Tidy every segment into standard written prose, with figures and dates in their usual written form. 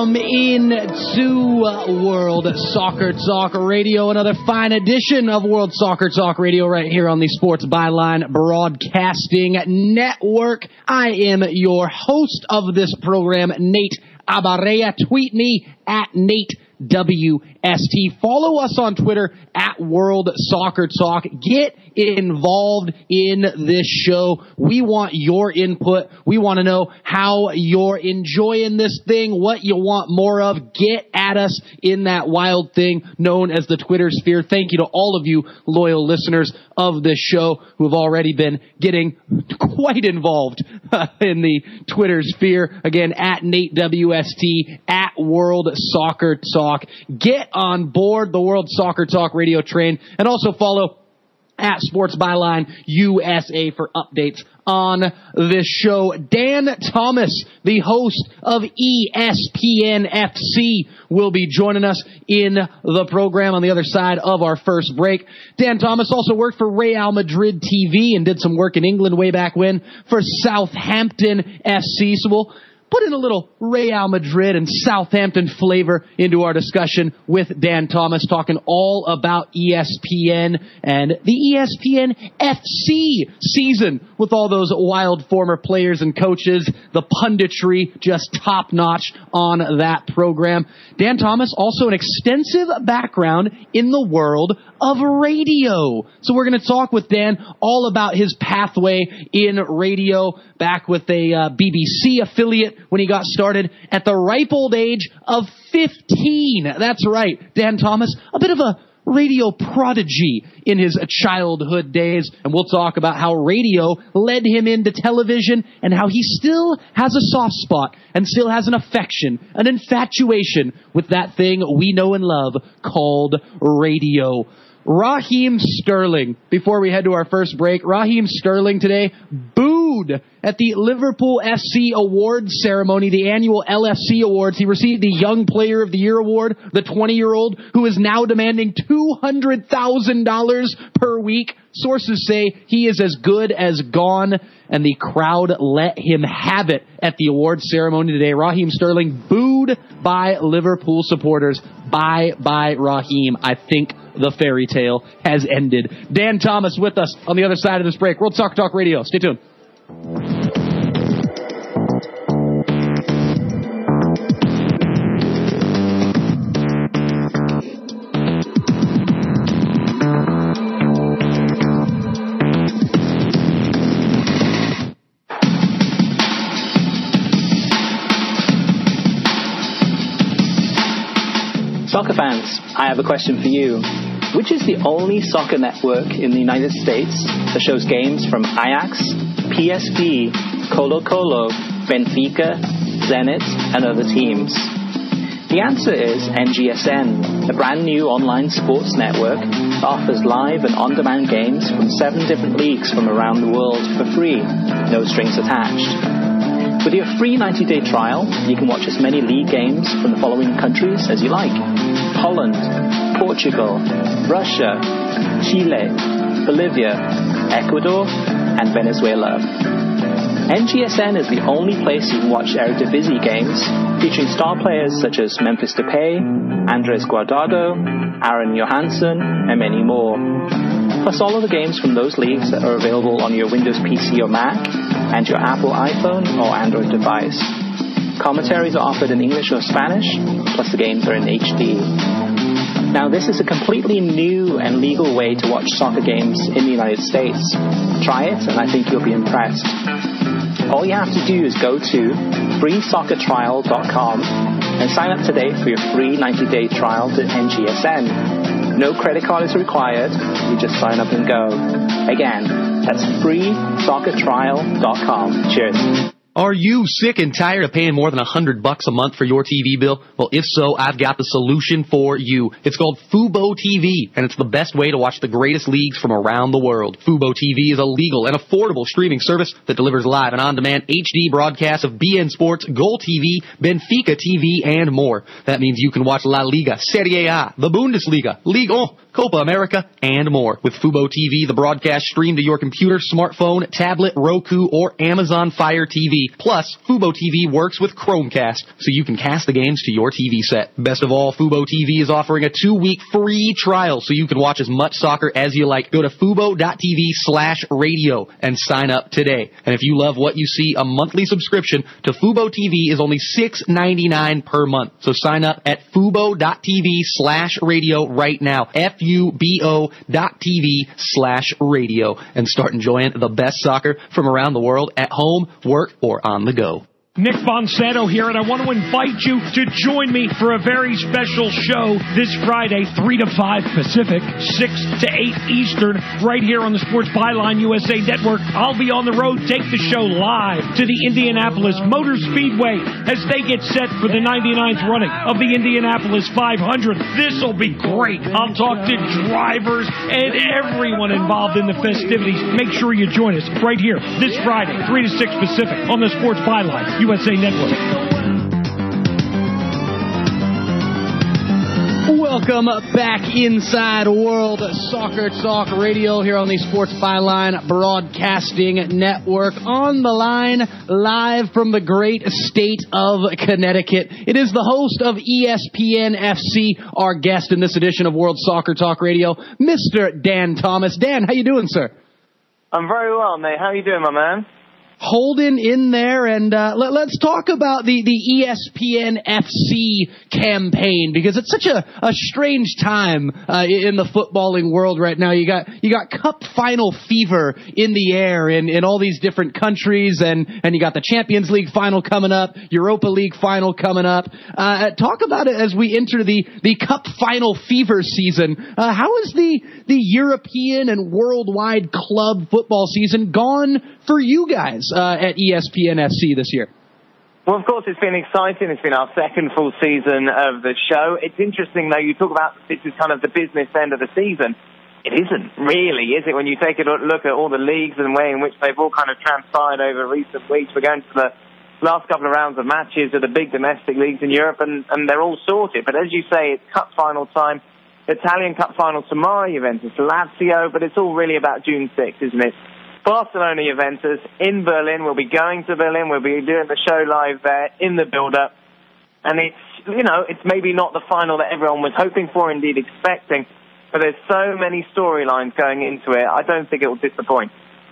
Welcome into World Soccer Talk Radio, another fine edition of World Soccer Talk Radio right here on the Sports Byline Broadcasting Network. I am your host of this program, Nate Abaurrea. Tweet me at NateWST. Follow us on Twitter at World Soccer Talk. Get involved in this show. We want your input. We want to know how you're enjoying this thing, what you want more of. Get at us in that wild thing known as the Twitter sphere. Thank you to all of you loyal listeners of this show who have already been getting quite involved in the Twitter sphere. Again, at NateWST, at World Soccer Talk. Get on board the World Soccer Talk radio train, and also follow at Sports Byline USA for updates on this show. Dan Thomas, the host of ESPN FC, will be joining us in the program on the other side of our first break. Dan Thomas also worked for Real Madrid TV and did some work in England way back when for Southampton FC. So we'll put in a little Real Madrid and Southampton flavor into our discussion with Dan Thomas, talking all about ESPN and the ESPN FC season with all those wild former players and coaches. The punditry just top-notch on that program. Dan Thomas, also an extensive background in the world of radio. So we're going to talk with Dan all about his pathway in radio, back with a BBC affiliate when he got started at the ripe old age of 15. That's right, Dan Thomas, a bit of a radio prodigy in his childhood days, and we'll talk about how radio led him into television and how he still has a soft spot and still has an affection, an infatuation with that thing we know and love called radio. Raheem Sterling, before we head to our first break, Raheem Sterling today booed at the Liverpool FC Awards ceremony, the annual LFC Awards. He received the Young Player of the Year award, the 20-year-old who is now demanding $200,000 per week. Sources say he is as good as gone, and the crowd let him have it at the awards ceremony today. Raheem Sterling booed by Liverpool supporters. Bye, Raheem. I think the fairy tale has ended. Dan Thomas with us on the other side of this break. World Soccer Talk Radio. Stay tuned. Soccer fans, I have a question for you. Which is the only soccer network in the United States that shows games from Ajax, PSV, Colo-Colo, Benfica, Zenit, and other teams? The answer is NGSN, the brand new online sports network that offers live and on-demand games from 7 different leagues from around the world for free, no strings attached. With your free 90-day trial, you can watch as many league games from the following countries as you like: Holland, Portugal, Russia, Chile, Bolivia, Ecuador, and Venezuela. NGSN is the only place you can watch Eredivisie games featuring star players such as Memphis Depay, Andres Guardado, Aaron Johansson, and many more. Plus all of the games from those leagues that are available on your Windows PC or Mac and your Apple iPhone or Android device. Commentaries are offered in English or Spanish, plus the games are in HD. Now, this is a completely new and legal way to watch soccer games in the United States. Try it, and I think you'll be impressed. All you have to do is go to freesoccertrial.com and sign up today for your free 90-day trial to NGSN. No credit card is required. You just sign up and go. Again, that's freesoccertrial.com. Cheers. Are you sick and tired of paying more than $100 a month for your TV bill? Well, if so, I've got the solution for you. It's called Fubo TV, and it's the best way to watch the greatest leagues from around the world. Fubo TV is a legal and affordable streaming service that delivers live and on-demand HD broadcasts of BN Sports, Goal TV, Benfica TV, and more. That means you can watch La Liga, Serie A, the Bundesliga, Ligue 1, Copa America, and more. With Fubo TV, the broadcast stream to your computer, smartphone, tablet, Roku, or Amazon Fire TV. Plus, Fubo TV works with Chromecast, so you can cast the games to your TV set. Best of all, Fubo TV is offering a 2-week free trial, so you can watch as much soccer as you like. Go to fubo.tv/radio and sign up today. And if you love what you see, a monthly subscription to Fubo TV is only $6.99 per month. So sign up at fubo.tv/radio right now. FUBO.tv/radio and start enjoying the best soccer from around the world at home, work, or on the go. Nick Fonsetto here, and I want to invite you to join me for a very special show this Friday, 3 to 5 Pacific, 6 to 8 Eastern, right here on the Sports Byline USA Network. I'll be on the road, take the show live to the Indianapolis Motor Speedway as they get set for the 99th running of the Indianapolis 500. This'll be great. I'll talk to drivers and everyone involved in the festivities. Make sure you join us right here this Friday, 3 to 6 Pacific on the Sports Byline USA Network. Welcome back inside World Soccer Talk Radio here on the Sports Byline Broadcasting Network. On the line, live from the great state of Connecticut, it is the host of ESPN FC, our guest in this edition of World Soccer Talk Radio, Mr. Dan Thomas. Dan, how you doing, sir? I'm very well, mate. How you doing, my man? Holding in there, and let's talk about the ESPN FC campaign, because it's such a strange time in the footballing world right now. You got Cup final fever in the air in all these different countries, and you got the Champions League final coming up, Europa League final coming up. Talk about it as we enter the Cup final fever season. How is the European and worldwide club football season gone for you guys at ESPN FC this year? Well, of course, it's been exciting. It's been our second full season of the show. It's interesting, though, you talk about this is kind of the business end of the season. It isn't really, is it, when you take a look at all the leagues and the way in which they've all kind of transpired over recent weeks. We're going to the last couple of rounds of matches of the big domestic leagues in Europe, and they're all sorted. But as you say, it's Cup final time. Italian Cup final tomorrow, Juventus Lazio, but it's all really about June 6th, isn't it? Barcelona Juventus in Berlin. We'll be going to Berlin. We'll be doing the show live there in the build-up. And it's maybe not the final that everyone was hoping for, indeed expecting, but there's so many storylines going into it. I don't think it will disappoint.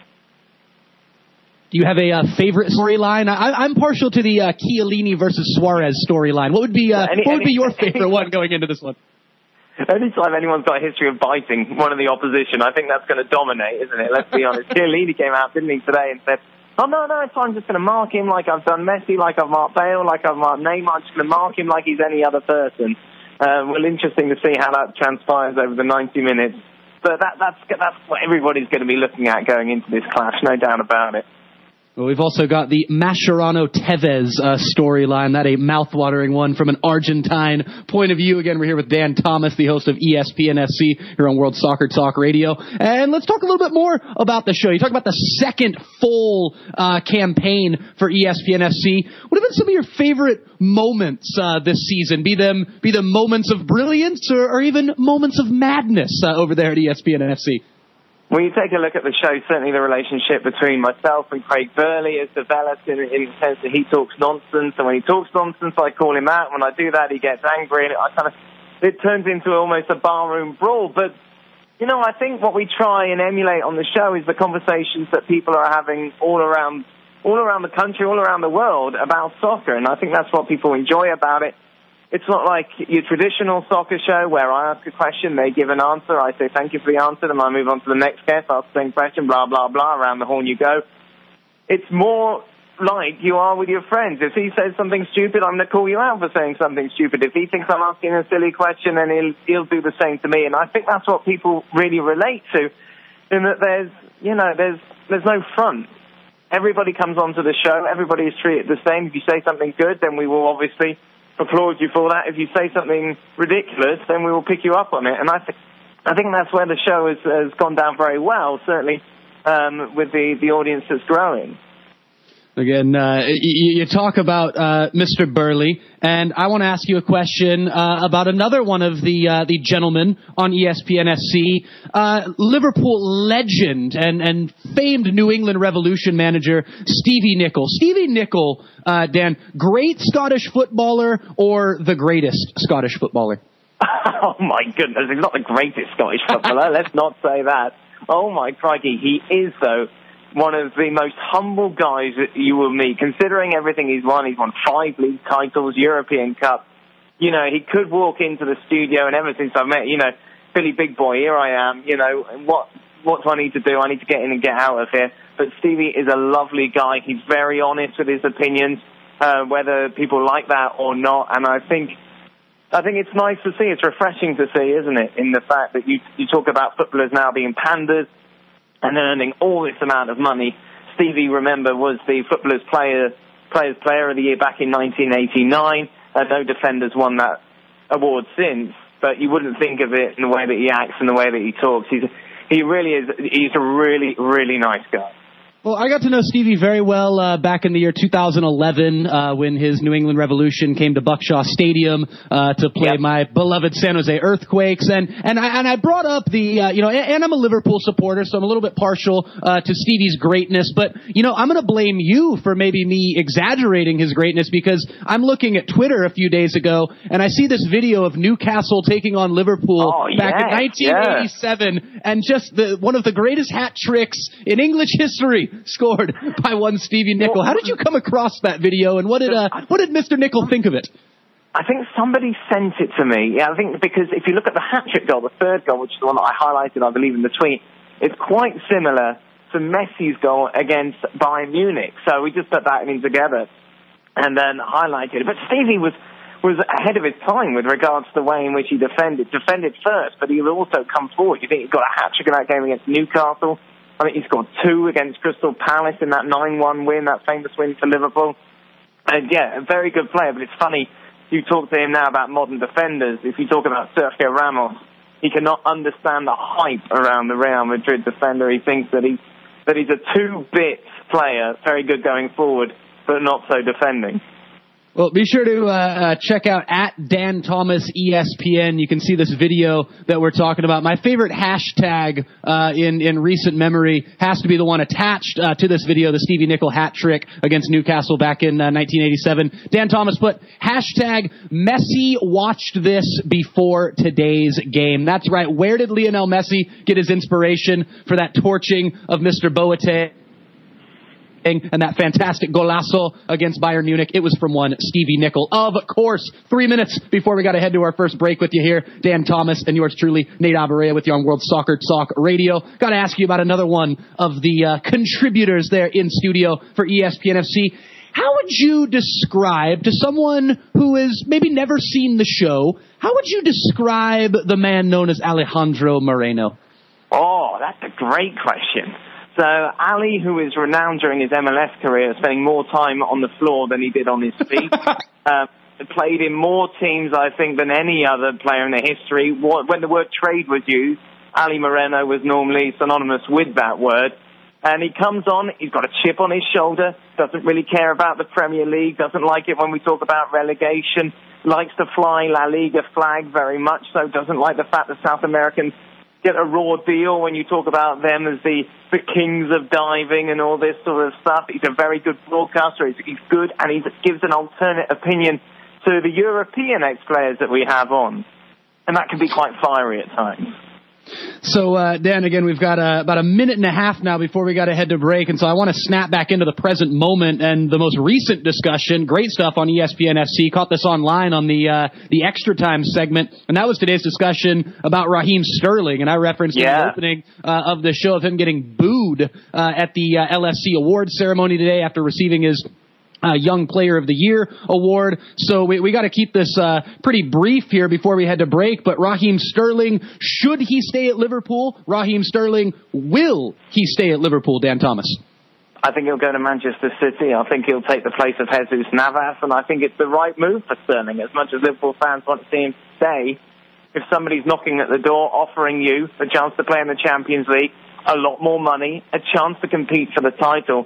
Do you have a favorite storyline? I'm partial to the Chiellini versus Suarez storyline. What would be your favorite one going into this one? Anytime anyone's got a history of biting one of the opposition, I think that's going to dominate, isn't it? Let's be honest. Chiellini came out, didn't he, today and said, oh, no, I'm just going to mark him like I've done Messi, like I've marked Bale, like I've marked Neymar. I'm just going to mark him like he's any other person. Well, interesting to see how that transpires over the 90 minutes. But that's what everybody's going to be looking at going into this clash, no doubt about it. Well, we've also got the Mascherano-Tevez storyline, that a mouth-watering one from an Argentine point of view. Again, we're here with Dan Thomas, the host of ESPN FC here on World Soccer Talk Radio. And let's talk a little bit more about the show. You talk about the second full campaign for ESPN FC. What have been some of your favorite moments this season? Be them moments of brilliance or even moments of madness over there at ESPN FC? When you take a look at the show, certainly the relationship between myself and Craig Burley has developed in the sense that he talks nonsense, and when he talks nonsense, I call him out. When I do that, he gets angry, and it turns into almost a barroom brawl. But, I think what we try and emulate on the show is the conversations that people are having all around the country, all around the world about soccer, and I think that's what people enjoy about it. It's not like your traditional soccer show where I ask a question, they give an answer, I say thank you for the answer, then I move on to the next guest, ask the same question, blah, blah, blah, around the horn you go. It's more like you are with your friends. If he says something stupid, I'm going to call you out for saying something stupid. If he thinks I'm asking a silly question, then he'll do the same to me. And I think that's what people really relate to, in that there's no front. Everybody comes onto the show, everybody is treated the same. If you say something good, then we will obviously applaud you for that. If you say something ridiculous, then we will pick you up on it. And I think that's where the show has gone down very well, certainly with the audience that's growing. Again, you talk about Mr. Burley, and I want to ask you a question about another one of the gentlemen on ESPN FC, Liverpool legend and famed New England Revolution manager Stevie Nicol. Stevie Nicol, Dan, great Scottish footballer or the greatest Scottish footballer? Oh my goodness, he's not the greatest Scottish footballer. Let's not say that. Oh my crikey, he is though. One of the most humble guys that you will meet, considering everything he's won. He's won 5 league titles, European Cup. You know, he could walk into the studio, and ever since I've met, Billy Big Boy, here I am, what do I need to do? I need to get in and get out of here. But Stevie is a lovely guy. He's very honest with his opinions, whether people like that or not. And I think it's nice to see. It's refreshing to see, isn't it, in the fact that you talk about footballers now being pandas and earning all this amount of money. Stevie, remember, was the Footballers Players Player of the Year back in 1989. No defender's won that award since, but you wouldn't think of it in the way that he acts and the way that he talks. He really is. He's a really, really nice guy. Well, I got to know Stevie very well back in the year 2011 when his New England Revolution came to Buckshaw Stadium to play my beloved San Jose Earthquakes, and I brought up and I'm a Liverpool supporter, so I'm a little bit partial to Stevie's greatness, but I'm going to blame you for maybe me exaggerating his greatness, because I'm looking at Twitter a few days ago and I see this video of Newcastle taking on Liverpool back in 1987, and just one of the greatest hat tricks in English history scored by one Stevie Nicol. How did you come across that video, and what did Mr. Nicol think of it? I think somebody sent it to me. Yeah, I think because if you look at the hat-trick goal, the third goal, which is the one that I highlighted, I believe, in the tweet, it's quite similar to Messi's goal against Bayern Munich. So we just put that in together and then highlighted it. But Stevie was ahead of his time with regards to the way in which he defended first, but he would also come forward. You think he got a hat-trick in that game against Newcastle? I think he scored 2 against Crystal Palace in that 9-1 win, that famous win for Liverpool. And a very good player, but it's funny, you talk to him now about modern defenders. If you talk about Sergio Ramos, he cannot understand the hype around the Real Madrid defender. He thinks that he's a 2-bit player, very good going forward, but not so defending. Well, be sure to check out @Dan Thomas ESPN. You can see this video that we're talking about. My favorite hashtag in recent memory has to be the one attached to this video, the Stevie Nicol hat trick against Newcastle back in 1987. Dan Thomas put #Messi watched this before today's game. That's right. Where did Lionel Messi get his inspiration for that torching of Mr. Boateng and that fantastic golazo against Bayern Munich? It was from one Stevie Nicol. Of course, 3 minutes before we got to head to our first break with you here, Dan Thomas and yours truly, Nate Abaurrea, with you on World Soccer Talk Radio. Got to ask you about another one of the contributors there in studio for ESPN FC. How would you describe, to someone who has maybe never seen the show, how would you describe the man known as Alejandro Moreno? Oh, that's a great question. So Ali, who is renowned during his MLS career, spending more time on the floor than he did on his feet, played in more teams, I think, than any other player in the history. When the word trade was used, Ali Moreno was normally synonymous with that word. And he comes on, he's got a chip on his shoulder, doesn't really care about the Premier League, doesn't like it when we talk about relegation, likes to fly La Liga flag very much so, doesn't like the fact that South Americans get a raw deal when you talk about them as the kings of diving and all this sort of stuff. He's a very good broadcaster. He's good, and he gives an alternate opinion to the European ex-players that we have on. And that can be quite fiery at times. So, Dan, again, we've got about a minute and a half now before we got to head to break, and so I want to snap back into the present moment and the most recent discussion. Great stuff on ESPN FC. Caught this online on the Extra Time segment, and that was today's discussion about Raheem Sterling, and I referenced in the opening of the show of him getting booed at the LFC Awards ceremony today after receiving his Young Player of the Year award. So we got to keep this pretty brief here before we head to break. But Raheem Sterling, should he stay at Liverpool? Raheem Sterling, will he stay at Liverpool, Dan Thomas? I think he'll go to Manchester City. I think he'll take the place of Jesus Navas, and I think it's the right move for Sterling. As much as Liverpool fans want to see him stay, if somebody's knocking at the door offering you a chance to play in the Champions League, a lot more money, a chance to compete for the title,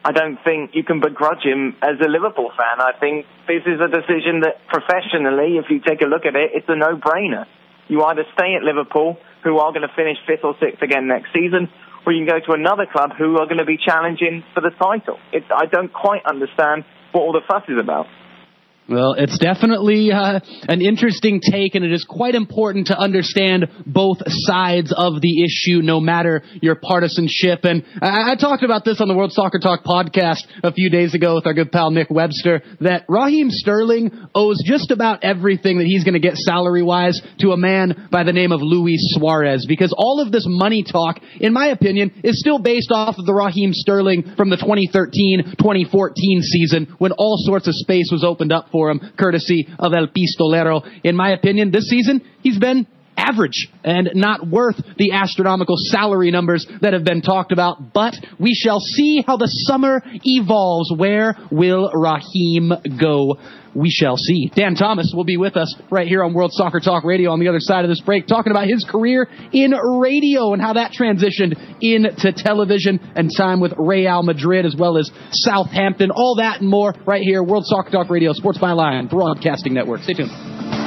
I don't think you can begrudge him as a Liverpool fan. I think this is a decision that professionally, if you take a look at it, it's a no-brainer. You either stay at Liverpool, who are going to finish 5th or 6th again next season, or you can go to another club who are going to be challenging for the title. I don't quite understand what all the fuss is about. Well, it's definitely an interesting take, and it is quite important to understand both sides of the issue, no matter your partisanship. And I talked about this on the World Soccer Talk podcast a few days ago with our good pal Nick Webster, that Raheem Sterling owes just about everything that he's going to get salary-wise to a man by the name of Luis Suarez, because all of this money talk, in my opinion, is still based off of the Raheem Sterling from the 2013-2014 season, when all sorts of space was opened up for him, courtesy of El Pistolero. In my opinion, this season, he's been average and not worth the astronomical salary numbers that have been talked about. But we shall see how the summer evolves. Where will Raheem go? We shall see. Dan Thomas will be with us right here on World Soccer Talk Radio on the other side of this break, talking about his career in radio and how that transitioned into television and time with Real Madrid as well as Southampton. All that and more right here, World Soccer Talk Radio, Sports Byline Broadcasting Network. Stay tuned.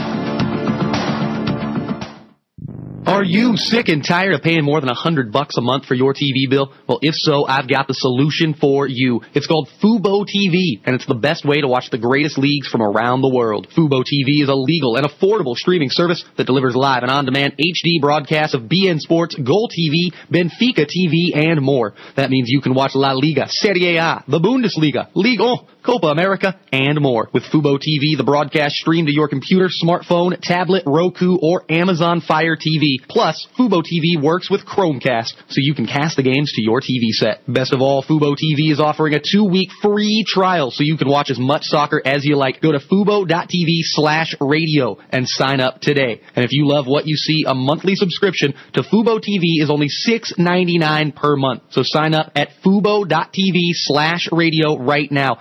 Are you sick and tired of paying more than $100 a month for your TV bill? Well, if so, I've got the solution for you. It's called Fubo TV, and it's the best way to watch the greatest leagues from around the world. Fubo TV is a legal and affordable streaming service that delivers live and on-demand HD broadcasts of BN Sports, Goal TV, Benfica TV, and more. That means you can watch La Liga, Serie A, the Bundesliga, Ligue 1, Copa America, and more. With Fubo TV, the broadcast stream to your computer, smartphone, tablet, Roku, or Amazon Fire TV. Plus, Fubo TV works with Chromecast, so you can cast the games to your TV set. Best of all, Fubo TV is offering a 2-week free trial, so you can watch as much soccer as you like. Go to fubo.tv/radio and sign up today. And if you love what you see, a monthly subscription to Fubo TV is only $6.99 per month. So sign up at fubo.tv/radio right now.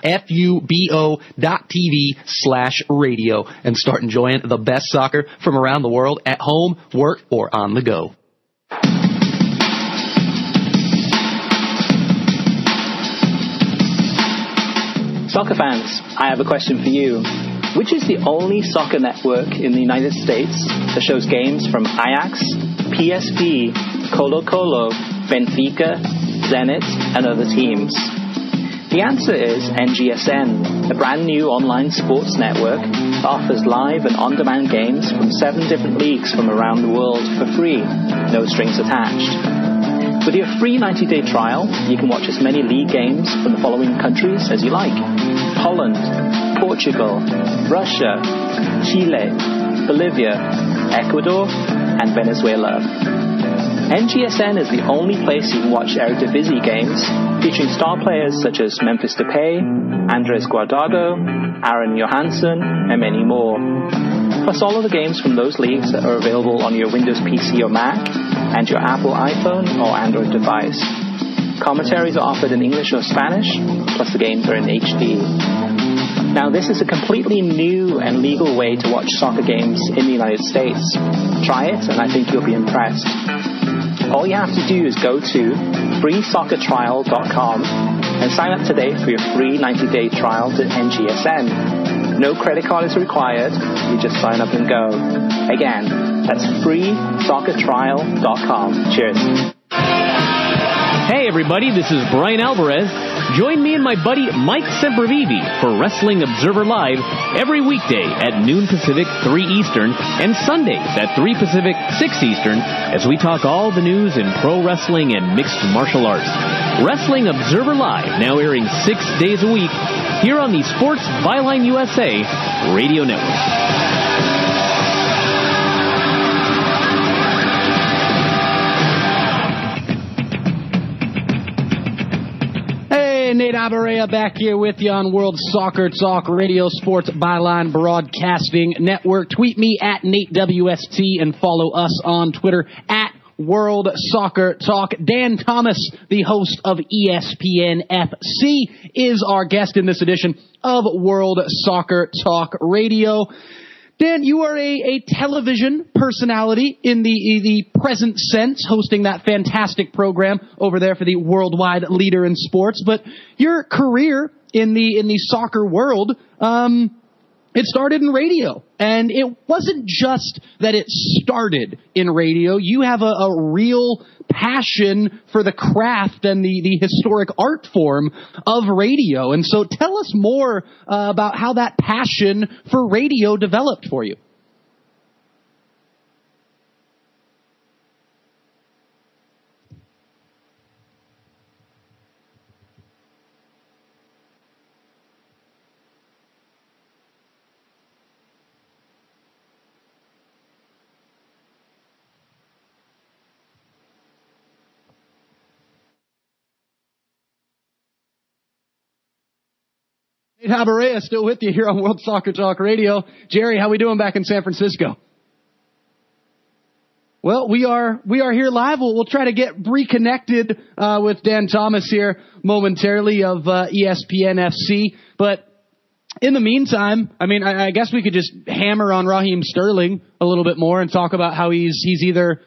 FUBO.tv/radio and start enjoying the best soccer from around the world at home, work, or on the go. Soccer fans, I have a question for you. Which is the only soccer network in the United States that shows games from Ajax, PSV, Colo-Colo, Benfica, Zenit, and other teams? The answer is NGSN, a brand new online sports network that offers live and on-demand games from 7 different leagues from around the world for free, no strings attached. With your free 90-day trial, you can watch as many league games from the following countries as you like: Holland, Portugal, Russia, Chile, Bolivia, Ecuador, and Venezuela. NGSN is the only place you can watch Eredivisie games, featuring star players such as Memphis Depay, Andres Guardado, Aaron Johansson, and many more. Plus all of the games from those leagues that are available on your Windows PC or Mac, and your Apple iPhone or Android device. Commentaries are offered in English or Spanish, plus the games are in HD. Now, this is a completely new and legal way to watch soccer games in the United States. Try it, and I think you'll be impressed. All you have to do is go to freesoccertrial.com and sign up today for your free 90-day trial to NGSN. No credit card is required. You just sign up and go. Again, that's freesoccertrial.com. Cheers. Hey everybody, this is Brian Alvarez. Join me and my buddy Mike Sempervive for Wrestling Observer Live every weekday at noon Pacific, 3 Eastern, and Sundays at 3 Pacific, 6 Eastern, as we talk all the news in pro wrestling and mixed martial arts. Wrestling Observer Live, now airing 6 days a week, here on the Sports Byline USA Radio Network. Nate Abarea back here with you on World Soccer Talk Radio, Sports Byline Broadcasting Network. Tweet me at NateWST and follow us on Twitter at World Soccer Talk. Dan Thomas, the host of ESPN FC, is our guest in this edition of World Soccer Talk Radio. Dan, you are a television personality in the present sense, hosting that fantastic program over there for the worldwide leader in sports. But your career in the soccer world, it started in radio. And it wasn't just that it started in radio. You have a real passion for the craft and the historic art form of radio. And so tell us more about how that passion for radio developed for you. Nate Haberea still with you here on World Soccer Talk Radio. Jerry, how we doing back in San Francisco? Well, we are here live. We'll try to get reconnected with Dan Thomas here momentarily of ESPN FC. But in the meantime, I mean, I guess we could just hammer on Raheem Sterling a little bit more and talk about how he's either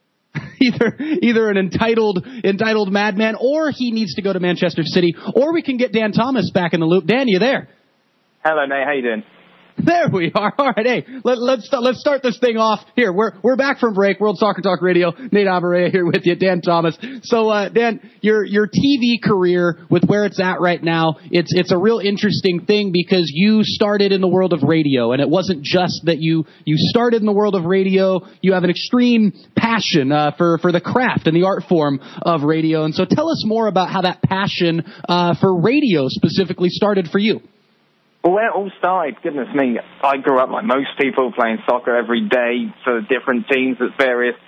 an entitled madman, or he needs to go to Manchester City, or we can get Dan Thomas back in the loop. Dan, you there? Hello, Nate. How you doing? There we are. All right, hey, let's start this thing off here. We're back from break. World Soccer Talk Radio. Nate Haberea here with you, Dan Thomas. So, Dan, your TV career with where it's at right now, it's a real interesting thing because you started in the world of radio, and it wasn't just that you started in the world of radio. You have an extreme passion for the craft and the art form of radio. And so, tell us more about how that passion for radio specifically started for you. Well, where it all started, goodness me, I grew up like most people playing soccer every day for different teams in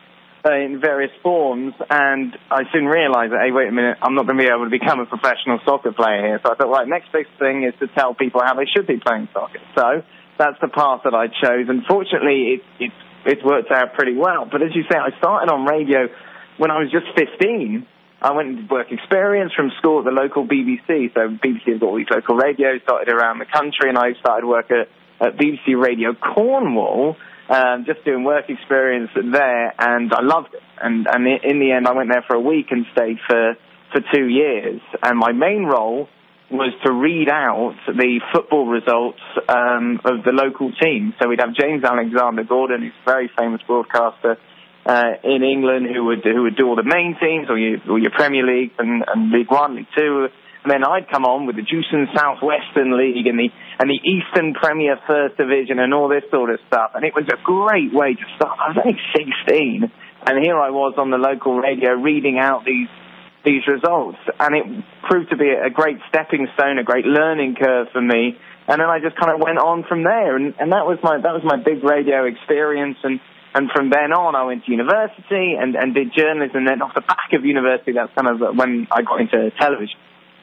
various forms, and I soon realised that, hey, wait a minute, I'm not going to be able to become a professional soccer player here. So I thought, right, next big thing is to tell people how they should be playing soccer. So that's the path that I chose, and fortunately it's worked out pretty well. But as you say, I started on radio when I was just 15. I went into work experience from school at the local BBC. So BBC has got all these local radios dotted around the country, and I started work at BBC Radio Cornwall, just doing work experience there, and I loved it. And in the end, I went there for a week and stayed for 2 years. And my main role was to read out the football results of the local team. So we'd have James Alexander-Gordon, who's a very famous broadcaster in England, who would do all the main teams, or your Premier League and League One, League Two, and then I'd come on with the Jewson Southwestern League and the Eastern Premier First Division and all this sort of stuff. And it was a great way to start. I was only 16, and here I was on the local radio reading out these results, and it proved to be a great stepping stone, a great learning curve for me. And then I just kind of went on from there, and that was my big radio experience. And from then on, I went to university and did journalism. And then off the back of university, that's kind of when I got into television.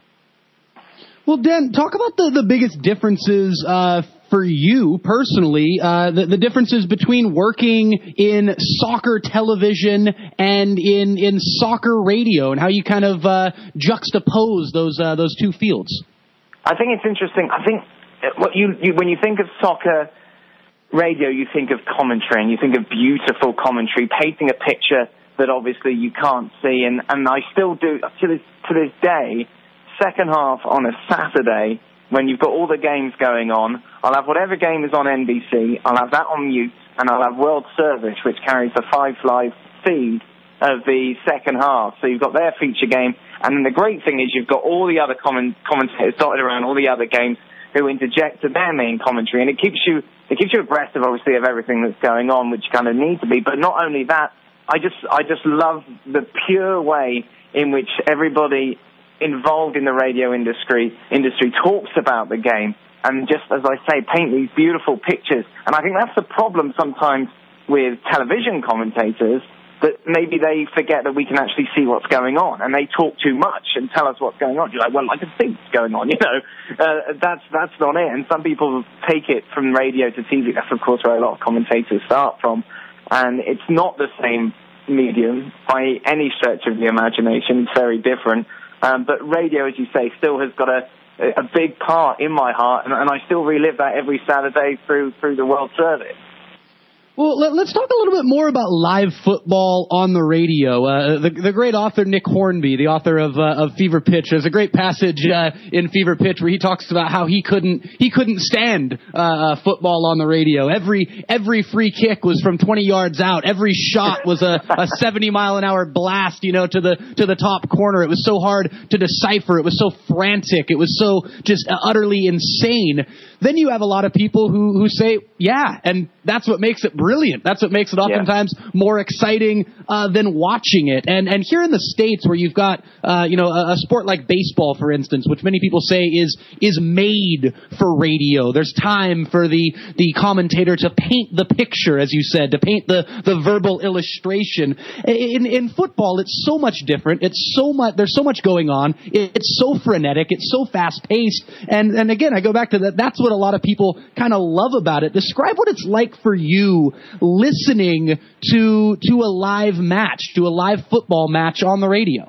Well, Dan, talk about the biggest differences for you personally, the differences between working in soccer television and in soccer radio, and how you kind of juxtapose those two fields. I think it's interesting. I think when you think of soccer radio, you think of commentary, and you think of beautiful commentary, painting a picture that obviously you can't see, and I still do, to this day, second half on a Saturday, when you've got all the games going on, I'll have whatever game is on NBC, I'll have that on mute, and I'll have World Service, which carries the 5 live feed of the second half. So you've got their feature game, and then the great thing is you've got all the other commentators dotted around all the other games who interject to their main commentary, and it keeps you abreast of, obviously, of everything that's going on, which you kind of need to be. But not only that, I just love the pure way in which everybody involved in the radio industry talks about the game, and just, as I say, paint these beautiful pictures. And I think that's the problem sometimes with television commentators, that maybe they forget that we can actually see what's going on, and they talk too much and tell us what's going on. You're like, well, I can see what's going on, that's not it. And some people take it from radio to TV. That's, of course, where a lot of commentators start from. And it's not the same medium by any stretch of the imagination. It's very different. But radio, as you say, still has got a a big part in my heart, and I still relive that every Saturday through the World Service. Well, let's talk a little bit more about live football on the radio. The great author Nick Hornby, the author of Fever Pitch, there's a great passage in Fever Pitch where he talks about how he couldn't stand football on the radio. Every free kick was from 20 yards out. Every shot was a 70-mile-an-hour blast, to the top corner. It was so hard to decipher. It was so frantic. It was so just utterly insane. Then you have a lot of people who say, yeah, and that's what makes it brilliant. That's what makes it oftentimes more exciting than watching it. And here in the States, where you've got a sport like baseball, for instance, which many people say is made for radio. There's time for the commentator to paint the picture, as you said, to paint the verbal illustration. In football, it's so much different. There's so much going on. It's so frenetic. It's so fast paced. And again, I go back to that. That's what a lot of people kind of love about it. Describe what it's like for you listening to a live match, to a live football match on the radio.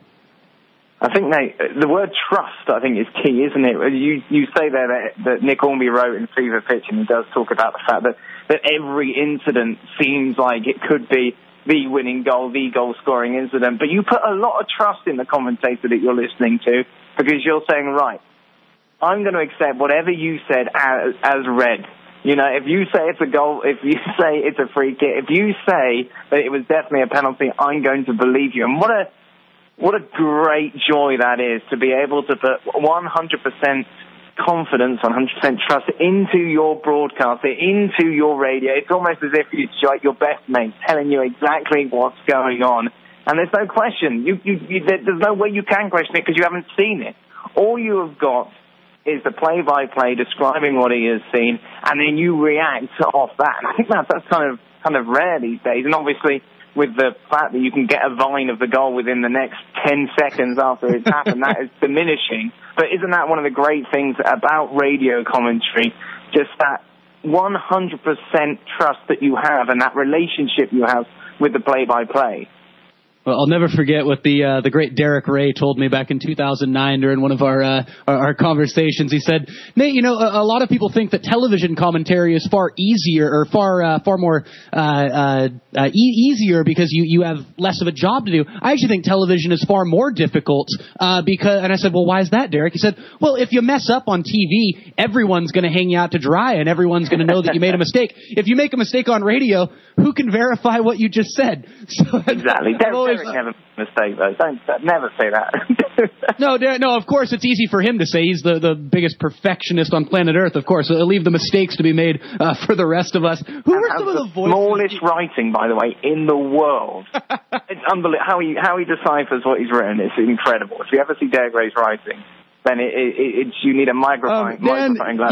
I think, Nate, the word trust, I think, is key, isn't it? You say there that Nick Hornby wrote in Fever Pitch, and he does talk about the fact that every incident seems like it could be the winning goal, the goal-scoring incident, but you put a lot of trust in the commentator that you're listening to, because you're saying, right, I'm going to accept whatever you said as read. If you say it's a goal, if you say it's a free kick, if you say that it was definitely a penalty, I'm going to believe you. And what a great joy that is, to be able to put 100% confidence, 100% trust into your broadcaster, into your radio. It's almost as if it's like your best mate telling you exactly what's going on. And there's no question. There's no way you can question it because you haven't seen it. All you have got is the play-by-play describing what he has seen, and then you react off that. And I think that's kind of rare these days. And obviously, with the fact that you can get a vine of the goal within the next 10 seconds after it's happened, that is diminishing. But isn't that one of the great things about radio commentary? Just that 100% trust that you have and that relationship you have with the play-by-play. Well, I'll never forget what the great Derek Ray told me back in 2009 during one of our conversations. He said, Nate, a lot of people think that television commentary is far easier or far more easier because you have less of a job to do. I actually think television is far more difficult and I said, well, why is that, Derek? He said, well, if you mess up on TV, everyone's going to hang you out to dry and everyone's going to know that you made a mistake. If you make a mistake on radio, who can verify what you just said? So, exactly. Derek never made a mistake, though. Don't never say that. No, of course, it's easy for him to say. He's the biggest perfectionist on planet Earth, of course. Leave the mistakes to be made for the rest of us. Who are some of the voices? Smallest writing, by the way, in the world. It's unbelievable. How he deciphers what he's written is incredible. If you ever see Derek Ray's writing, then you need a microphone glass.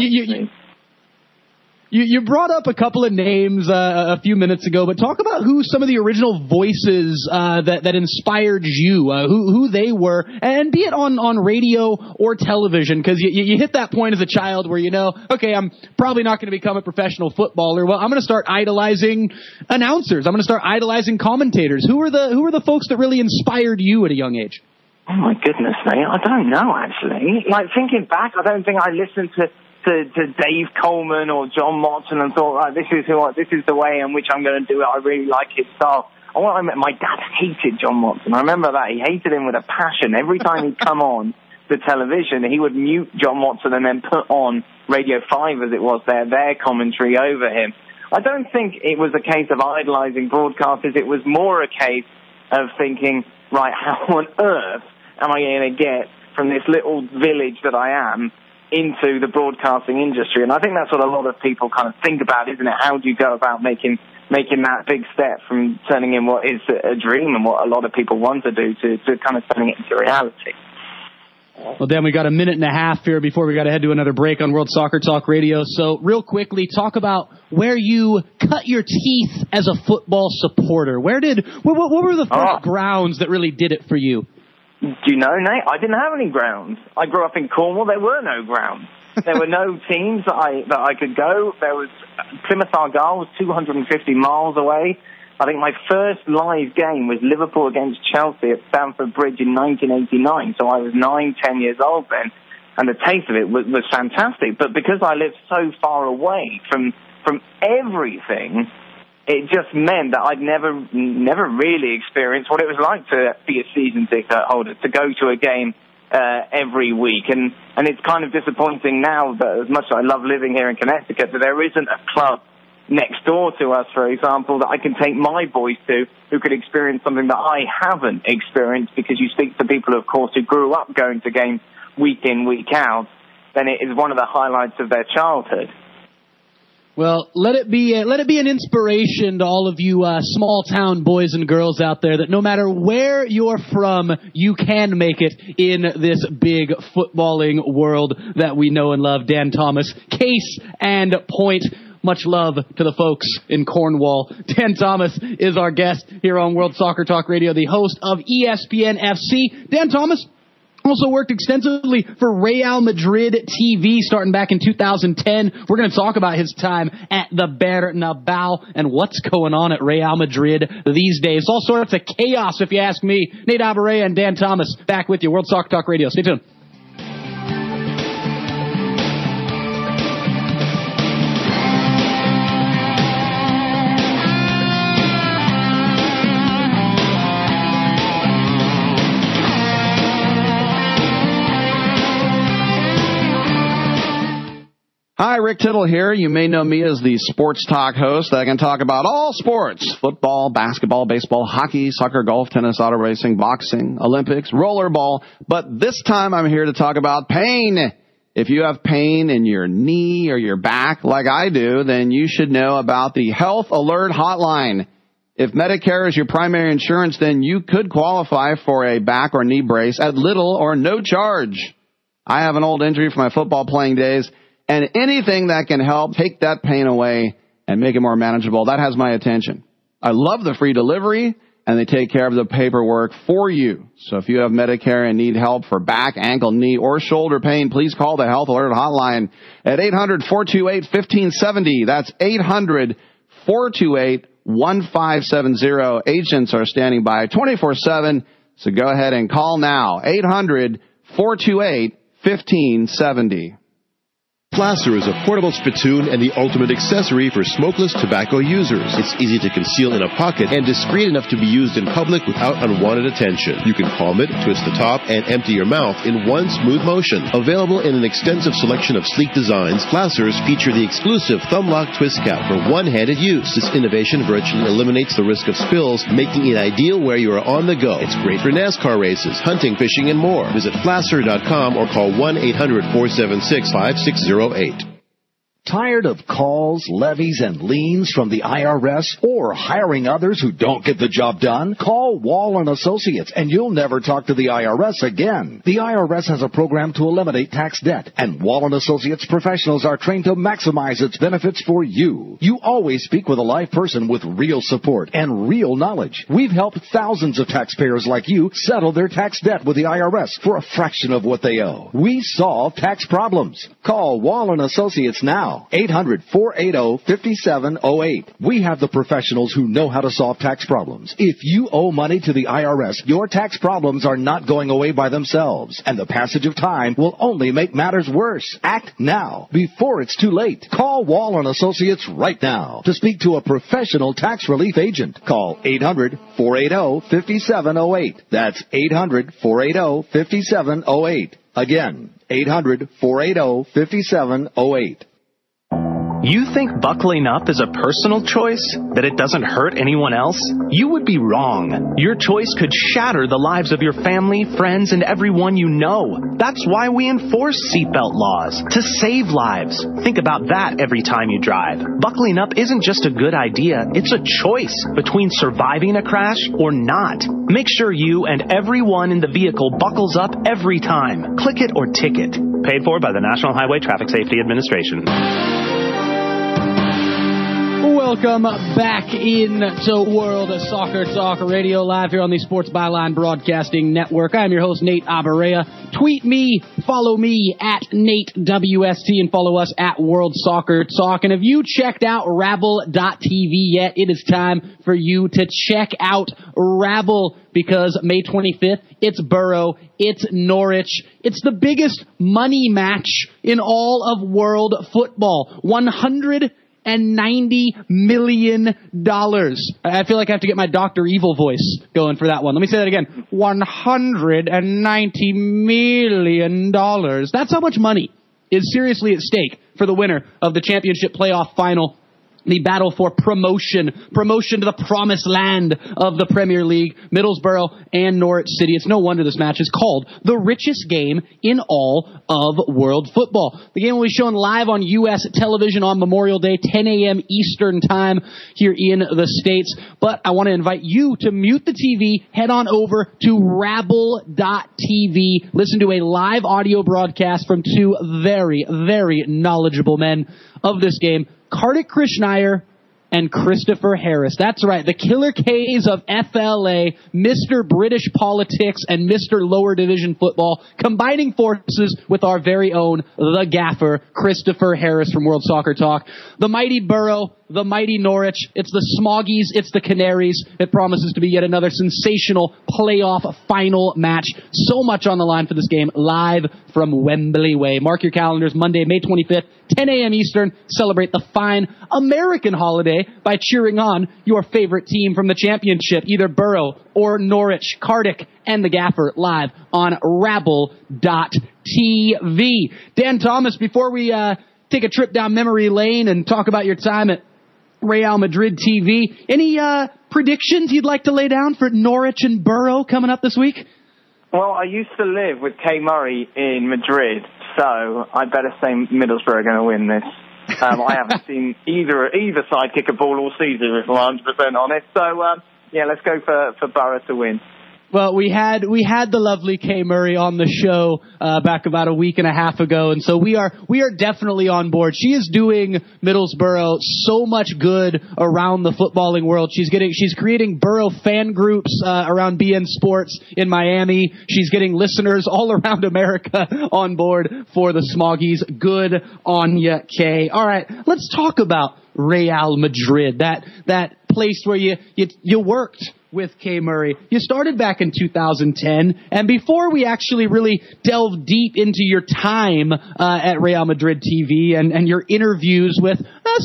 You brought up a couple of names a few minutes ago, but talk about who some of the original voices that inspired you, who they were, and be it on radio or television, because you hit that point as a child where okay, I'm probably not going to become a professional footballer. Well, I'm going to start idolizing announcers. I'm going to start idolizing commentators. Who were the folks that really inspired you at a young age? Oh my goodness, mate, I don't know actually. Like thinking back, I don't think I listened to Dave Coleman or John Motson and thought, this is the way in which I'm going to do it. I really like his style. My dad hated John Motson. I remember that. He hated him with a passion. Every time he'd come on the television, he would mute John Motson and then put on Radio 5, as it was their commentary over him. I don't think it was a case of idolizing broadcasters. It was more a case of thinking, right, how on earth am I going to get from this little village that I am into the broadcasting industry? And I think that's what a lot of people kind of think about, isn't it? How do you go about making that big step from turning in what is a dream and what a lot of people want to do to kind of turning it into reality? Well, Dan, we got a minute and a half here before we got to head to another break on World Soccer Talk Radio. So real quickly, talk about where you cut your teeth as a football supporter. What were the first grounds that really did it for you? Do you know, Nate? I didn't have any grounds. I grew up in Cornwall. There were no grounds. There were no teams that I could go. There was Plymouth Argyle was 250 miles away. I think my first live game was Liverpool against Chelsea at Stamford Bridge in 1989. So I was 9, 10 years old then. and the taste of it was fantastic. But because I lived so far away from everything, it just meant that I'd never really experienced what it was like to be a season ticket holder, to go to a game every week. And it's kind of disappointing now that, as much as I love living here in Connecticut, that there isn't a club next door to us, for example, that I can take my boys to, who could experience something that I haven't experienced. Because you speak to people, of course, who grew up going to games week in, week out, then it is one of the highlights of their childhood. Well, let it be an inspiration to all of you small town boys and girls out there that no matter where you're from, you can make it in this big footballing world that we know and love. Dan Thomas, case and point. Much love to the folks in Cornwall. Dan Thomas is our guest here on World Soccer Talk Radio, the host of ESPN FC. Dan Thomas also worked extensively for Real Madrid TV starting back in 2010. We're going to talk about his time at the Bernabeu and what's going on at Real Madrid these days. All sorts of chaos, if you ask me. Nate Alvarez and Dan Thomas back with you. World Soccer Talk Radio. Stay tuned. Hi, Rick Tittle here. You may know me as the Sports Talk host that can talk about all sports: football, basketball, baseball, hockey, soccer, golf, tennis, auto racing, boxing, Olympics, rollerball. But this time I'm here to talk about pain. If you have pain in your knee or your back like I do, then you should know about the Health Alert Hotline. If Medicare is your primary insurance, then you could qualify for a back or knee brace at little or no charge. I have an old injury from my football playing days, and anything that can help take that pain away and make it more manageable, that has my attention. I love the free delivery, and they take care of the paperwork for you. So if you have Medicare and need help for back, ankle, knee, or shoulder pain, please call the Health Alert Hotline at 800-428-1570. That's 800-428-1570. Agents are standing by 24/7, so go ahead and call now. 800-428-1570. Placer is a portable spittoon and the ultimate accessory for smokeless tobacco users. It's easy to conceal in a pocket and discreet enough to be used in public without unwanted attention. You can palm it, twist the top, and empty your mouth in one smooth motion. Available in an extensive selection of sleek designs, Placers feature the exclusive thumb lock twist cap for one-handed use. This innovation virtually eliminates the risk of spills, making it ideal where you are on the go. It's great for NASCAR races, hunting, fishing, and more. Visit Placer.com or call 1-800-476-5608. Tired of calls, levies, and liens from the IRS or hiring others who don't get the job done? Call Wall & Associates and you'll never talk to the IRS again. The IRS has a program to eliminate tax debt, and Wall & Associates professionals are trained to maximize its benefits for you. You always speak with a live person with real support and real knowledge. We've helped thousands of taxpayers like you settle their tax debt with the IRS for a fraction of what they owe. We solve tax problems. Call Wall & Associates now. 800-480-5708. We have the professionals who know how to solve tax problems. If you owe money to the IRS, your tax problems are not going away by themselves, and the passage of time will only make matters worse. Act now, before it's too late. Call Wall & Associates right now to speak to a professional tax relief agent. Call 800-480-5708. That's 800-480-5708. Again, 800-480-5708. You think buckling up is a personal choice? That it doesn't hurt anyone else? You would be wrong. Your choice could shatter the lives of your family, friends, and everyone you know. That's why we enforce seatbelt laws, to save lives. Think about that every time you drive. Buckling up isn't just a good idea, it's a choice between surviving a crash or not. Make sure you and everyone in the vehicle buckles up every time. Click it or ticket. Paid for by the National Highway Traffic Safety Administration. welcome back into World of Soccer Talk Radio, live here on the Sports Byline Broadcasting Network. I'm your host, Nate Abaurrea. Tweet me, follow me at NateWST, and follow us at World Soccer Talk. And if you checked out Rabble.tv yet, it is time for you to check out Rabble, because May 25th, it's Borough, it's Norwich, it's the biggest money match in all of world football. $190 million. I feel like I have to get my Dr. Evil voice going for that one. Let me say that again. $190 million. That's how much money is seriously at stake for the winner of the championship playoff final. The battle for promotion to the promised land of the Premier League, Middlesbrough and Norwich City. It's no wonder this match is called the richest game in all of world football. The game will be shown live on U.S. television on Memorial Day, 10 a.m. Eastern time here in the States. But I want to invite you to mute the TV, head on over to Rabble.tv, listen to a live audio broadcast from two very, very knowledgeable men of this game, Kartik Krishnaiyer and Christopher Harris. That's right, the Killer K's of FLA, Mr. British politics and Mr. Lower Division football, combining forces with our very own, the Gaffer, Christopher Harris from World Soccer Talk. The mighty Borough, the mighty Norwich, it's the Smoggies, it's the Canaries. It promises to be yet another sensational playoff final match. So much on the line for this game, live from Wembley Way. Mark your calendars, Monday, May 25th, 10 a.m. Eastern. Celebrate the fine American holiday by cheering on your favorite team from the championship, either Borough or Norwich. Kartik and the Gaffer live on Rabble.tv. Dan Thomas, before we take a trip down memory lane and talk about your time at Real Madrid TV, any predictions you'd like to lay down for Norwich and Borough coming up this week? Well, I used to live with Kay Murray in Madrid, so I better say Middlesbrough are going to win this. I haven't seen either side kick a ball all season, if I'm 100% honest. So, yeah, let's go for Borough to win. Well, we had the lovely Kay Murray on the show back about a week and a half ago, and so we are definitely on board. She is doing Middlesbrough so much good around the footballing world. She's creating Borough fan groups around BN Sports in Miami. She's getting listeners all around America on board for the Smoggies. Good on ya, Kay. All right, let's talk about Real Madrid, that place where you worked with Kay Murray. You started back in 2010, and before we actually really delve deep into your time at Real Madrid TV and your interviews with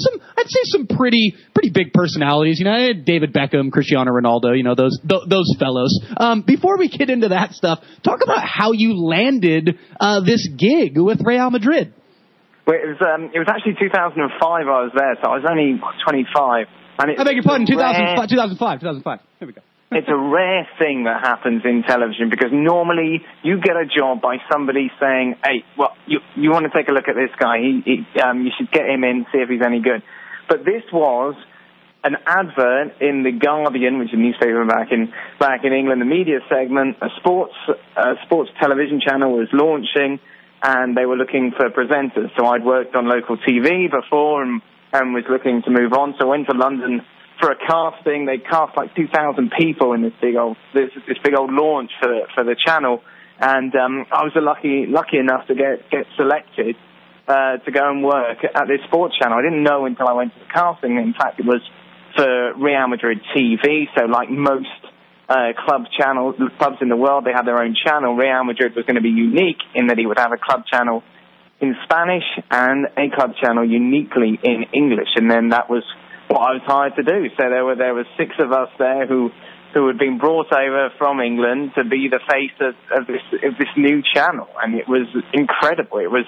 some pretty big personalities, David Beckham, Cristiano Ronaldo, those fellows. Before we get into that stuff, talk about how you landed this gig with Real Madrid. Well, it was actually 2005 I was there, so I was only 25. And I beg your pardon, 2005. Here we go. It's a rare thing that happens in television, because normally you get a job by somebody saying, hey, well, you want to take a look at this guy. You should get him in, see if he's any good. But this was an advert in The Guardian, which is a newspaper back in England, the media segment. A sports television channel was launching, and they were looking for presenters. So I'd worked on local TV before and was looking to move on. So I went to London for a casting. They cast like 2,000 people in this big old launch for the channel, and I was lucky enough to get selected to go and work at this sports channel. I didn't know until I went to the casting. In fact, it was for Real Madrid TV. So like most clubs in the world, they had their own channel. Real Madrid was going to be unique in that he would have a club channel in Spanish and a club channel uniquely in English, and then that was what I was hired to do. So there were 6 of us there who had been brought over from England to be the face of this new channel, and it was incredible. It was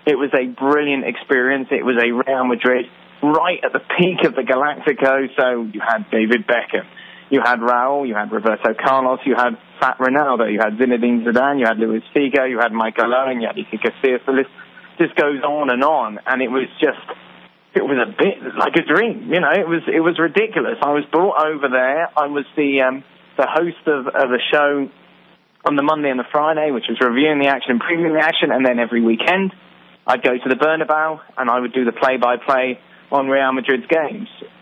a brilliant experience. It was a Real Madrid right at the peak of the Galactico. So you had David Beckham, you had Raul, you had Roberto Carlos, you had Fat Ronaldo, you had Zinedine Zidane, you had Luis Figo, you had Michael Owen, you had Iker Casillas. The list just goes on, and it was a bit like a dream. It was ridiculous. I was brought over there. I was the host of a show on the Monday and the Friday, which was reviewing the action, previewing the action, and then every weekend I'd go to the Bernabeu and I would do the play-by-play on Real Madrid's games.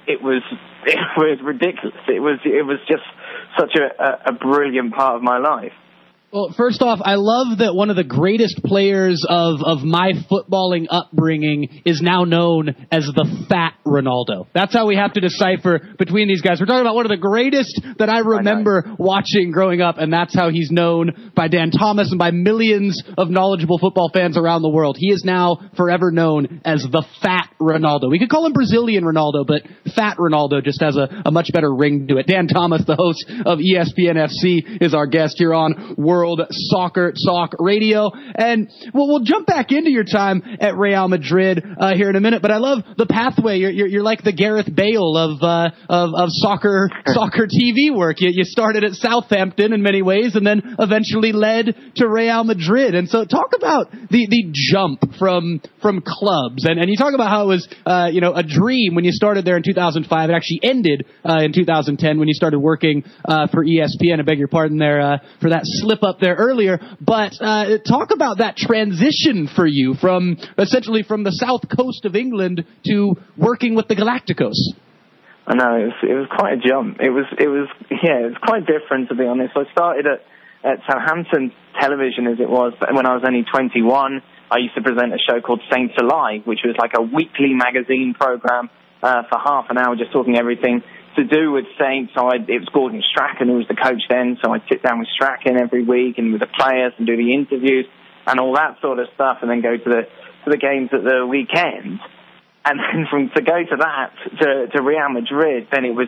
it was ridiculous. It was just such a brilliant part of my life. Well, first off, I love that one of the greatest players of my footballing upbringing is now known as the Fat Ronaldo. That's how we have to decipher between these guys. We're talking about one of the greatest that I remember watching growing up, and that's how he's known by Dan Thomas and by millions of knowledgeable football fans around the world. He is now forever known as the Fat Ronaldo. We could call him Brazilian Ronaldo, but Fat Ronaldo just has a much better ring to it. Dan Thomas, the host of ESPN FC, is our guest here on World Soccer Talk Radio. And we'll jump back into your time at Real Madrid here in a minute, but I love the pathway. You're like the Gareth Bale of soccer TV work. You started at Southampton in many ways and then eventually led to Real Madrid. And so talk about the jump from clubs. And you talk about how it was a dream when you started there in 2005. It actually ended in 2010 when you started working for ESPN. I beg your pardon there for that slip up there earlier, but talk about that transition for you from essentially from the south coast of England to working with the Galacticos. I know, it was quite a jump. It was quite different, to be honest. I started at Southampton Television as it was when I was only 21. I used to present a show called Saints Alive, which was like a weekly magazine program for half an hour, just talking everything to do with Saints. So it was Gordon Strachan who was the coach then, so I'd sit down with Strachan every week and with the players and do the interviews and all that sort of stuff, and then go to the games at the weekend. And then to go to that to Real Madrid, then it was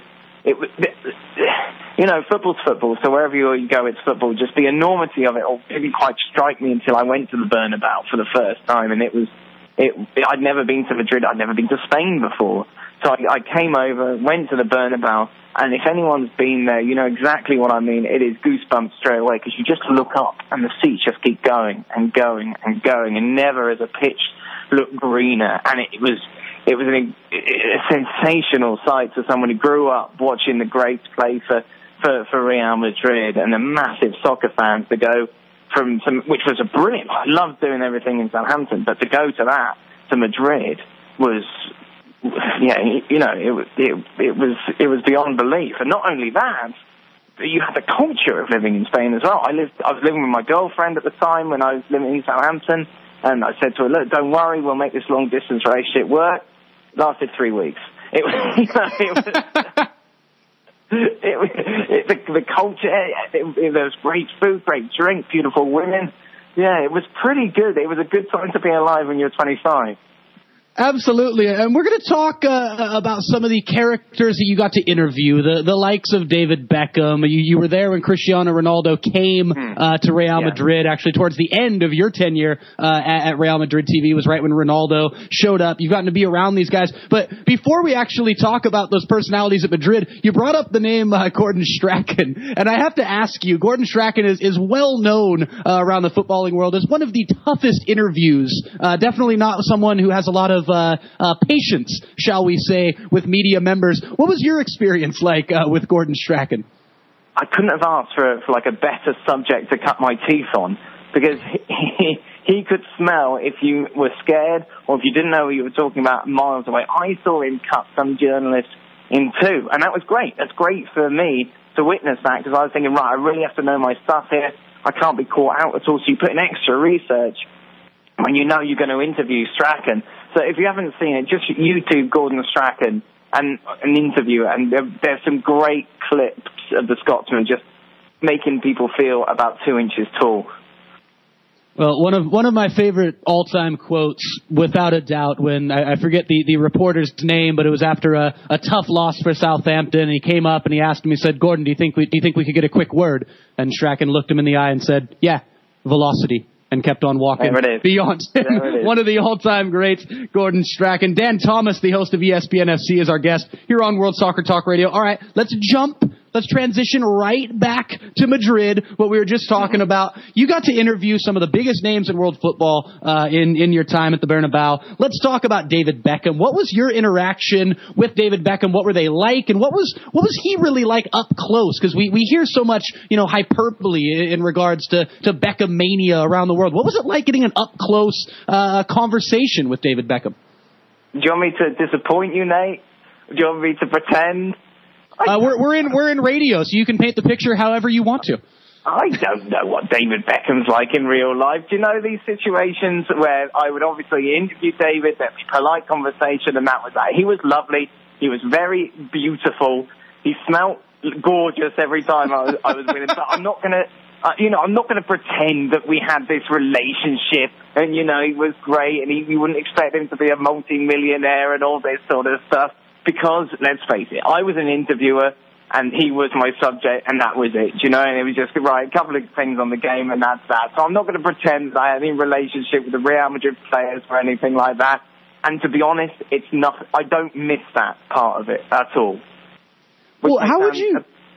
football's football. So wherever you go, it's football. Just the enormity of it all didn't quite strike me until I went to the Bernabeu for the first time, and I'd never been to Madrid. I'd never been to Spain before. So I came over, went to the Bernabeu, and if anyone's been there, you know exactly what I mean. It is goosebumps straight away, because you just look up and the seats just keep going and going and going, and never has a pitch looked greener. And it was a sensational sight to someone who grew up watching the greats play for Real Madrid, and the massive soccer fans to go which was a brilliant. I loved doing everything in Southampton, but to go to Madrid was, it was beyond belief. And not only that, but you had the culture of living in Spain as well. I was living with my girlfriend at the time when I was living in Southampton, and I said to her, "Look, don't worry, we'll make this long distance relationship work." It lasted 3 weeks. The culture, there was great food, great drink, beautiful women. Yeah, it was pretty good. It was a good time to be alive when you're 25. Absolutely, and we're going to talk about some of the characters that you got to interview, the likes of David Beckham. You were there when Cristiano Ronaldo came to Real Madrid. Actually, towards the end of your tenure at Real Madrid TV was right when Ronaldo showed up. You've gotten to be around these guys. But before we actually talk about those personalities at Madrid, you brought up the name Gordon Strachan, and I have to ask you, Gordon Strachan is well known around the footballing world as one of the toughest interviews. Definitely not someone who has a lot of patience, shall we say, with media members. What was your experience like with Gordon Strachan? I couldn't have asked for like a better subject to cut my teeth on, because he could smell if you were scared or if you didn't know what you were talking about miles away. I saw him cut some journalists in two, and that was great. That's great for me to witness that, because I was thinking, right, I really have to know my stuff here. I can't be caught out at all. So you put in extra research when you know you're going to interview Strachan. So if you haven't seen it, just YouTube Gordon Strachan and an interview, and there's some great clips of the Scotsman just making people feel about 2 inches tall. Well, one of my favorite all-time quotes, without a doubt, when I forget the reporter's name, but it was after a tough loss for Southampton, and he came up and he asked him, he said, "Gordon, do you think we could get a quick word?" And Strachan looked him in the eye and said, "Yeah, velocity," and kept on walking beyond him. One of the all-time greats, Gordon Strachan. Dan Thomas, the host of ESPN FC, is our guest here on World Soccer Talk Radio. All right, let's transition right back to Madrid, what we were just talking about. You got to interview some of the biggest names in world football in your time at the Bernabeu. Let's talk about David Beckham. What was your interaction with David Beckham? What were they like? And what was he really like up close? Because we hear so much, hyperbole in regards to Beckham mania around the world. What was it like getting an up-close conversation with David Beckham? Do you want me to disappoint you, Nate? Do you want me to pretend? We're in radio, so you can paint the picture however you want to. I don't know what David Beckham's like in real life. Do you know these situations where I would obviously interview David, there'd be polite conversation, and that was that. He was lovely. He was very beautiful. He smelled gorgeous every time I was with him. But I'm not going to, I'm not going to pretend that we had this relationship and, he was great and you wouldn't expect him to be a multi-millionaire and all this sort of stuff. Because, let's face it, I was an interviewer and he was my subject and that was it, and it was just, right, a couple of things on the game and that's that. So I'm not going to pretend that I had any relationship with the Real Madrid players or anything like that. And to be honest, it's not, I don't miss that part of it at all. Well, how would you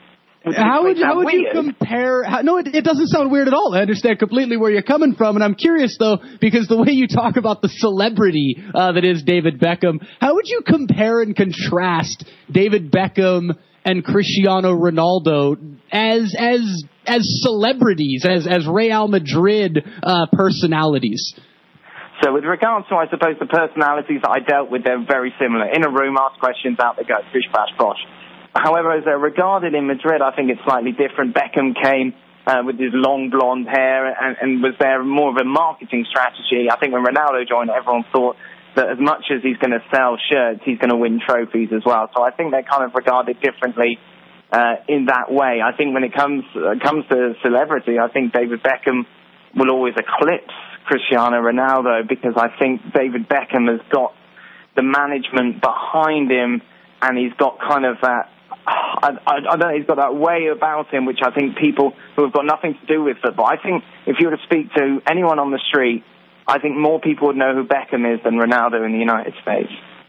compare? No, it doesn't sound weird at all. I understand completely where you're coming from, and I'm curious though, because the way you talk about the celebrity that is David Beckham, how would you compare and contrast David Beckham and Cristiano Ronaldo as celebrities, as Real Madrid personalities? So with regards to, I suppose, the personalities that I dealt with, they're very similar. In a room, ask questions, out they go, bish, bash, bosh. However, as they're regarded in Madrid, I think it's slightly different. Beckham came with his long blonde hair and was there more of a marketing strategy. I think when Ronaldo joined, everyone thought that as much as he's going to sell shirts, he's going to win trophies as well. So I think they're kind of regarded differently in that way. I think when it comes to celebrity, I think David Beckham will always eclipse Cristiano Ronaldo because I think David Beckham has got the management behind him and he's got kind of that, I don't know, he's got that way about him which I think people who have got nothing to do with football, I think if you were to speak to anyone on the street, I think more people would know who Beckham is than Ronaldo in the United States.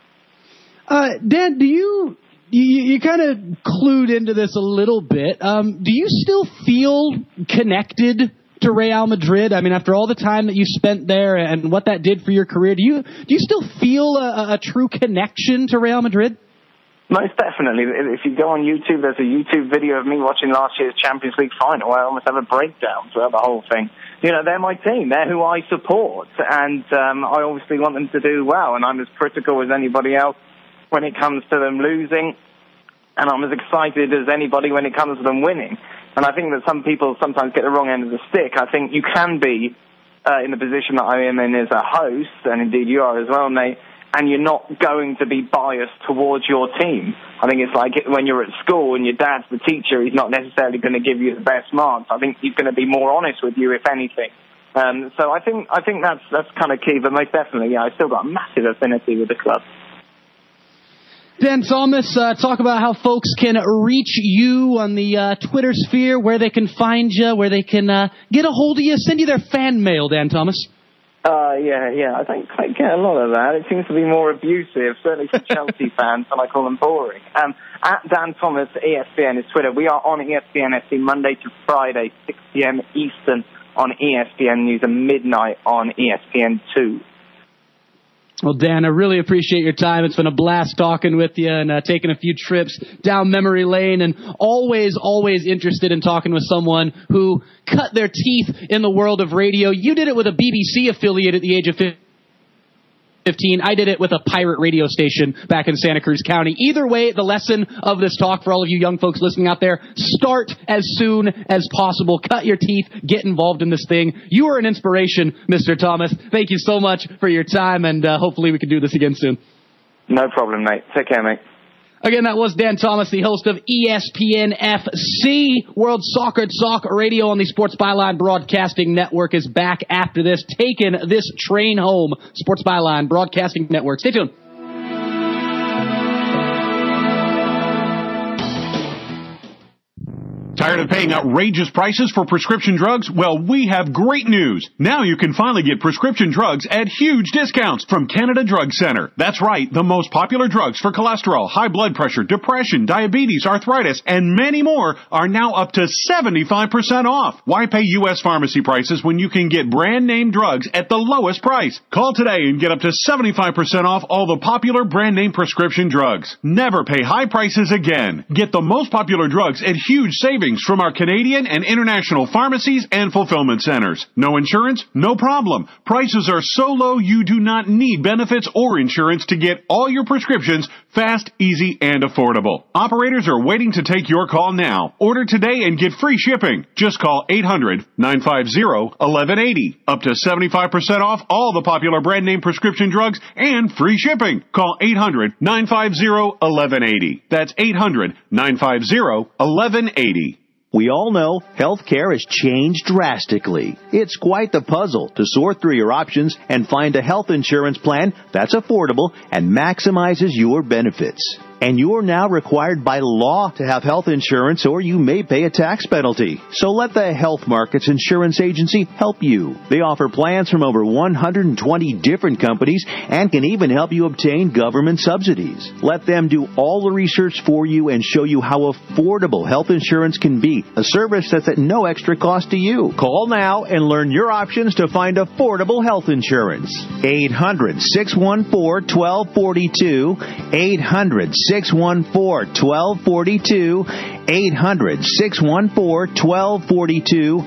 Dan, do you kind of clued into this a little bit. Do you still feel connected to Real Madrid? I mean, after all the time that you spent there and what that did for your career, do you still feel a true connection to Real Madrid? Most definitely. If you go on YouTube, there's a YouTube video of me watching last year's Champions League final where I almost have a breakdown throughout the whole thing. They're my team. They're who I support. And I obviously want them to do well. And I'm as critical as anybody else when it comes to them losing. And I'm as excited as anybody when it comes to them winning. And I think that some people sometimes get the wrong end of the stick. I think you can be in the position that I am in as a host, and indeed you are as well, Nate, and you're not going to be biased towards your team. I think it's like when you're at school and your dad's the teacher, he's not necessarily going to give you the best marks. I think he's going to be more honest with you, if anything. So I think that's kind of key, but most definitely, I still got a massive affinity with the club. Dan Thomas, talk about how folks can reach you on the Twitter sphere, where they can find you, where they can get a hold of you, send you their fan mail, Dan Thomas. Yeah. I don't quite get a lot of that. It seems to be more abusive, certainly for Chelsea fans, and I call them boring. At Dan Thomas, ESPN is Twitter. We are on ESPN FC Monday to Friday, 6 p.m. Eastern on ESPN News and midnight on ESPN2. Well, Dan, I really appreciate your time. It's been a blast talking with you and taking a few trips down memory lane, and always interested in talking with someone who cut their teeth in the world of radio. You did it with a BBC affiliate at the age of 15. I did it with a pirate radio station back in Santa Cruz County. Either way, the lesson of this talk for all of you young folks listening out there, start as soon as possible. Cut your teeth. Get involved in this thing. You are an inspiration, Mr. Thomas. Thank you so much for your time, and hopefully we can do this again soon. No problem, mate. Take care, mate. Again, that was Dan Thomas, the host of ESPN FC. World Soccer Talk Radio on the Sports Byline Broadcasting Network is back after this, taking this train home. Sports Byline Broadcasting Network. Stay tuned. Tired of paying outrageous prices for prescription drugs? Well, we have great news. Now you can finally get prescription drugs at huge discounts from Canada Drug Center. That's right, the most popular drugs for cholesterol, high blood pressure, depression, diabetes, arthritis, and many more are now up to 75% off. Why pay U.S. pharmacy prices when you can get brand name drugs at the lowest price? Call today and get up to 75% off all the popular brand name prescription drugs. Never pay high prices again. Get the most popular drugs at huge savings savings from our Canadian and international pharmacies and fulfillment centers. No insurance? No problem. Prices are so low you do not need benefits or insurance to get all your prescriptions fast, easy, and affordable. Operators are waiting to take your call now. Order today and get free shipping. Just call 800-950-1180. Up to 75% off all the popular brand name prescription drugs and free shipping. Call 800-950-1180. That's 800-950-1180. We all know healthcare has changed drastically. It's quite the puzzle to sort through your options and find a health insurance plan that's affordable and maximizes your benefits. And you're now required by law to have health insurance or you may pay a tax penalty. So let the Health Markets Insurance Agency help you. They offer plans from over 120 different companies and can even help you obtain government subsidies. Let them do all the research for you and show you how affordable health insurance can be, a service that's at no extra cost to you. Call now and learn your options to find affordable health insurance. 800-614-1242. 800-614-1242, 800-614-1242,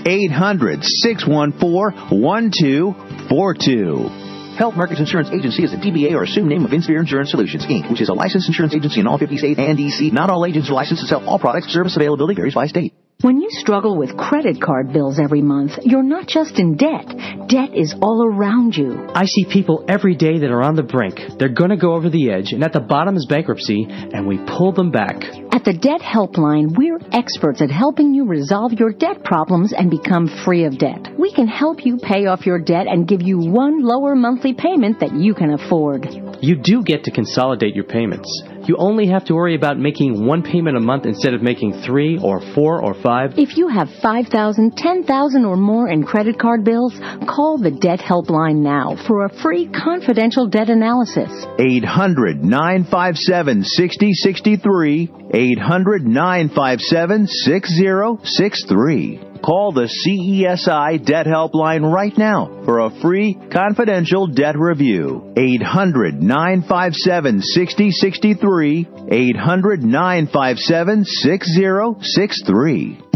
800-614-1242. Health Markets Insurance Agency is a DBA or assumed name of Insphere Insurance Solutions, Inc., which is a licensed insurance agency in all 50 states and D.C. Not all agents are licensed to sell all products. Service availability varies by state. When you struggle with credit card bills every month, you're not just in debt. Debt is all around you. I see people every day that are on the brink. They're going to go over the edge, and at the bottom is bankruptcy, and we pull them back. At the Debt Helpline, we're experts at helping you resolve your debt problems and become free of debt. We can help you pay off your debt and give you one lower monthly payment that you can afford. You do get to consolidate your payments. You only have to worry about making one payment a month instead of making 3 or 4 or 5. If you have $5,000, $10,000 or more in credit card bills, call the Debt Helpline now for a free confidential debt analysis. 800-957-6063. 800-957-6063. Call the CESI Debt Helpline right now for a free confidential debt review. 800-957-6063. 800-957-6063.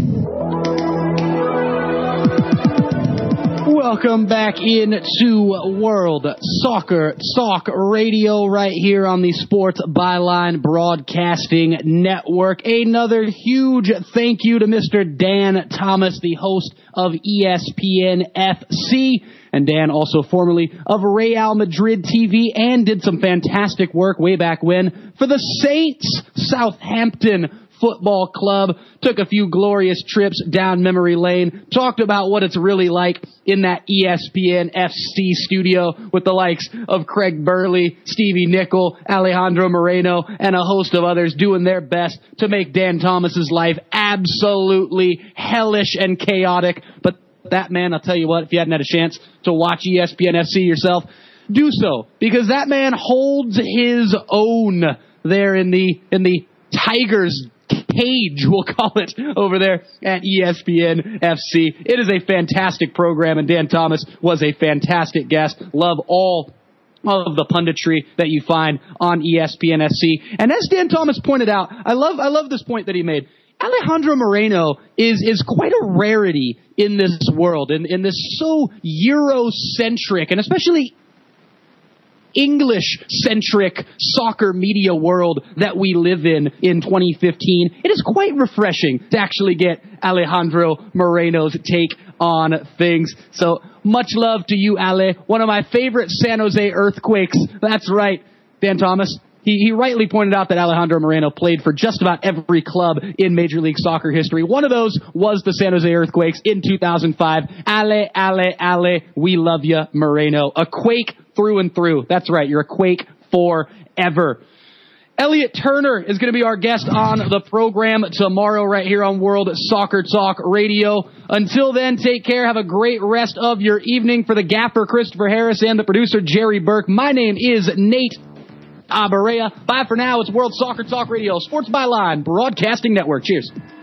Welcome back into World Soccer Talk Radio right here on the Sports Byline Broadcasting Network. Another huge thank you to Mr. Dan Thomas, the host of ESPN FC. And Dan also formerly of Real Madrid TV and did some fantastic work way back when for the Saints Southampton Football Club. Took a few glorious trips down memory lane. Talked about what it's really like in that ESPN FC studio with the likes of Craig Burley, Stevie Nicol, Alejandro Moreno, and a host of others doing their best to make Dan Thomas's life absolutely hellish and chaotic. But that man, I'll tell you what, if you hadn't had a chance to watch ESPN FC yourself, do so, because that man holds his own there in the Tigers cage, we'll call it, over there at ESPN FC. It is a fantastic program, and Dan Thomas was a fantastic guest. Love all of the punditry that you find on ESPN FC. And as Dan Thomas pointed out, I love this point that he made. Alejandro Moreno is quite a rarity in this world, in this so Eurocentric and especially English-centric soccer media world that we live in 2015. It is quite refreshing to actually get Alejandro Moreno's take on things. So much love to you, Ale. One of my favorite San Jose Earthquakes. That's right, Dan Thomas. He rightly pointed out that Alejandro Moreno played for just about every club in Major League Soccer history. One of those was the San Jose Earthquakes in 2005. Ale, we love you, Moreno. A Quake through and through. That's right, you're a Quake forever. Elliot Turner is going to be our guest on the program tomorrow right here on World Soccer Talk Radio. Until then, take care. Have a great rest of your evening. For the gaffer, Christopher Harris, and the producer, Jerry Burke, my name is Nate Abarea. Bye for now. It's World Soccer Talk Radio, Sports Byline Broadcasting Network. Cheers.